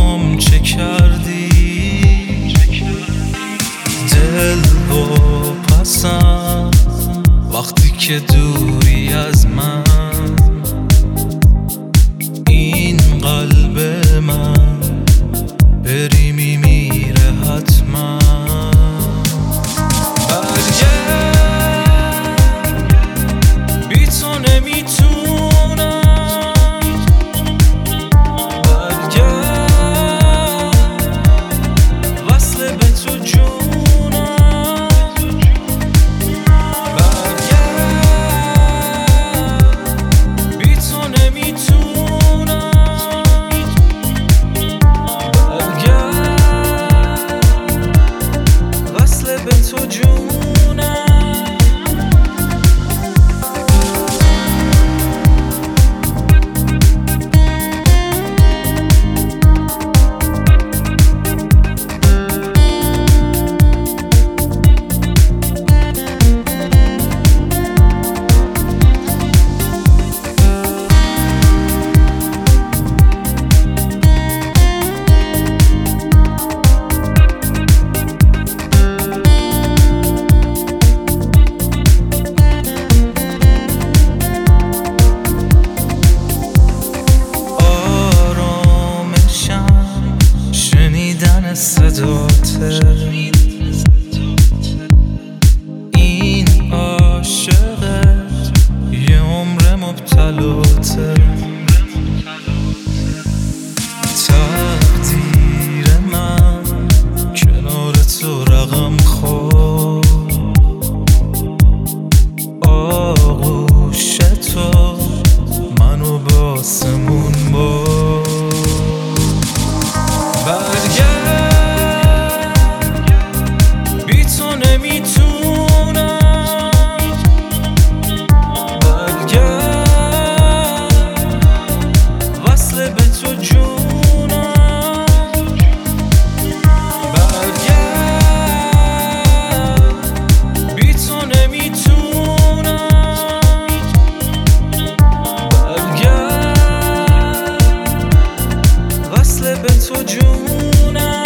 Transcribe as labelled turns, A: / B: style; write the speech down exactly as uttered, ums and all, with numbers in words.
A: بام چه کردی؟ دل و پسم وقتی که دوری از من، این قلب من بری میمیره حتما. برگرد بی تو نمیتونم، برگرد وصل به تو جونم، برگرد بی تو نمیتونم، برگرد وصل به تو جونم. صداته این عاشقت یه عمر مبتلاته، تقدیر من کنار تو رقم خورد، آغوش تو منو به آسمون برد. برگرد بی تو نمیتونم، برگرد وصل به تو جونم، برگرد بی تو نمیتونم، برگرد وصل به تو جونم.